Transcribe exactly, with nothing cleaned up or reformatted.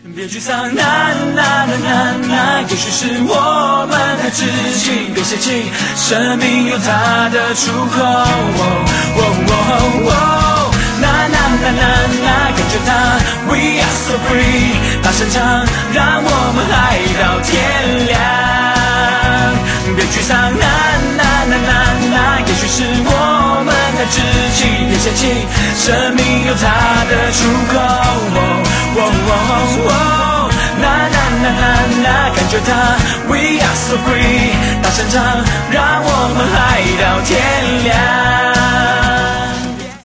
别沮丧，那那那那那，也许是我们太知情，别泄气，生命有它的出口。哦哦哦哦，那那那那那，跟着它 ，We are so free， 大声唱，让我们嗨到天亮。别沮丧，那那那那那，也许是我们太知情，别泄气，生命有它的出口。哦哦哦哦，那那那那那，跟着它 ，We are so free， 大声唱，让我们嗨到天亮。